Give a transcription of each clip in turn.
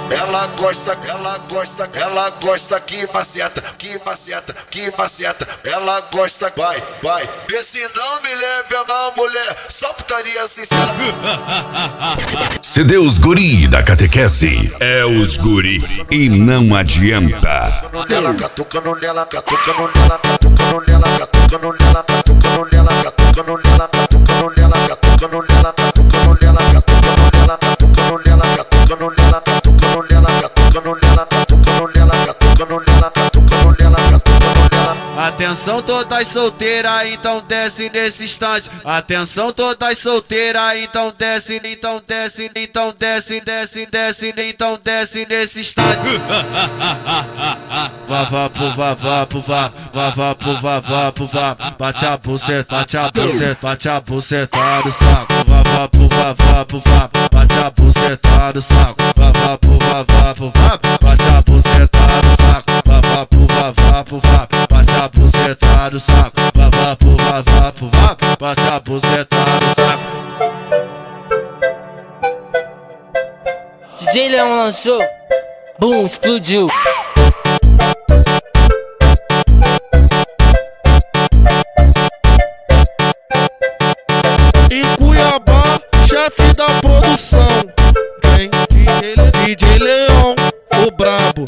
ela gosta que maceta, que maceta, que maceta. Ela gosta, vai, vai. Vê se não me leve a mal, mulher, só putaria sincera. Se Deus guri da catequese, é os guri e não adianta. Nela, catucando nela, catucando nela, catucando nela, catucando nela, catucando nela, catucando nela, catucando nela, catucando nela, catucando nela, catucando nela, catucando nela, catucando nela, catucando nela, catucando nela, catucando nela, catucando nela, catucando nela, catucando nela. Atenção todas solteiras, então desce nesse instante. Atenção todas solteiras, então desce, então desce, então desce, desce, desce, então desce nesse instante. Vá, vá, pu, vá, vá, pu, vá, vá, vá, pu, vá, vá, pu, vá. Bate a buceta, bate a buceta, bate a buceta no saco. Vá, vá, pu, vá, vá, pu, vá. Bate a buceta no saco. Vá, vá, pu, vá, vá, pu, vá. Bate a buceta no saco. Vá, vá, pu, vá, vá, pu, vá. Bate a buceta no saco. Vá, vá, pu, vá, vá, pu, vá. Bate a buceta no saco. DJ Leão lançou, boom, explodiu. Em Cuiabá, chefe da produção, vem DJ Leão, o brabo.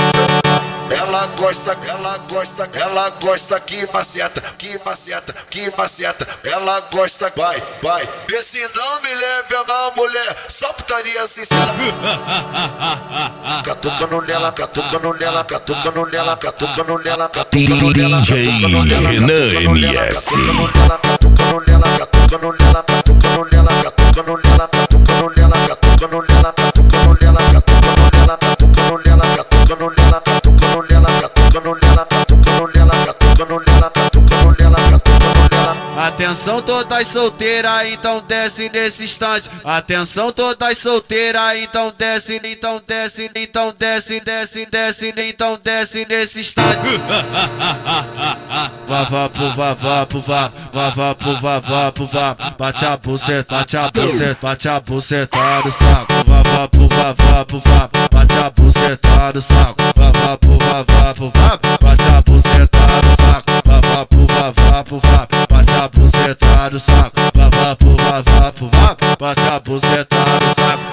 Ela gosta que maceta, que maceta, que maceta. Ela gosta, vai, vai. Vê se não me leve a mal, mulher, só putaria sincera. Catucando nela, catucando nela, catucando nela, catucando nela, catucando nela, DJ Renan MS. catucando nela, catucando nela, catucando nela, catucando nela, catucando nela, catucando nela, catucando nela, catucando nela, catucando nela, catucando nela, catucando nela, catucando nela, catucando nela, catucando nela, catucando nela, catucando nela, catucando nela. Atenção todas solteiras, então desce nesse instante. Atenção todas solteiras, então desce, então desce, então desce, desce, desce, então desce nesse instante. Vá, vá, pu, vá, vá, pu, vá. Vá, vá, pu, vá, vá, pu, vá. Bate a buceta, bate a buceta, bate a buceta no saco. Vá, vá, pu, vá, vá, pu, vá. Bate a buceta no saco. Vá, vá, pu, vá, vá, pu, vá. Bate a buceta no saco. Vá, vá, pu, vá, vá, pu, vá. Bate a buceta no saco. Vá, vá, pu, vá, vá, pu, vá. Bate a buceta no saco.